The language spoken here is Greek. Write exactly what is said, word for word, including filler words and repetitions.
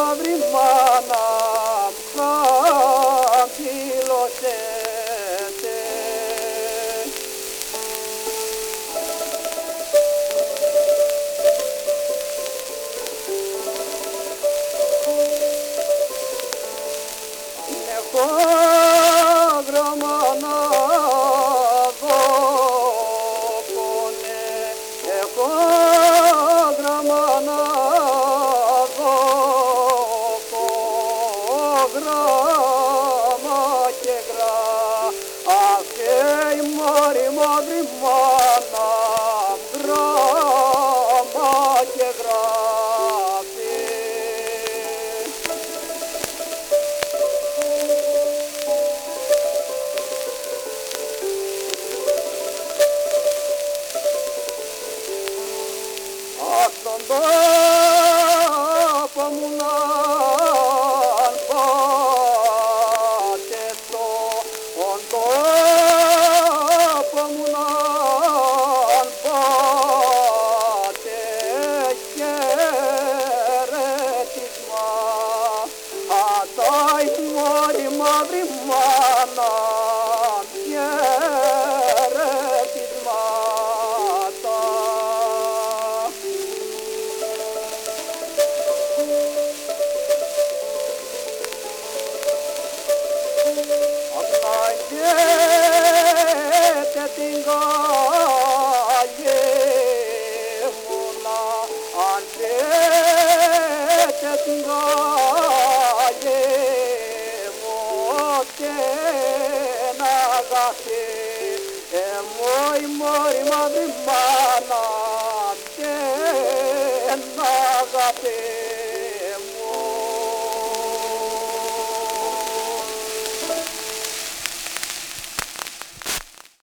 μαύρη μάνα χαμήλωσέ. Έχω δρόμο να δω πονέ, έχω δρόμο να δω γράμμα και γράφει η μωρή μαύρη μάνα γράμμα και γράφει. Στον τόπο μου να πατήσω, στον τόπο μου να πατήσω χαιρετισμά. Ατάει μωρή μαύρη μάνα χαιρετισμάτα. Αγνάγεται την καλή μου να αντέτε την καλή μου και να αγάπη εμώ η μωρή μαύρη μάνα και να αγάπη.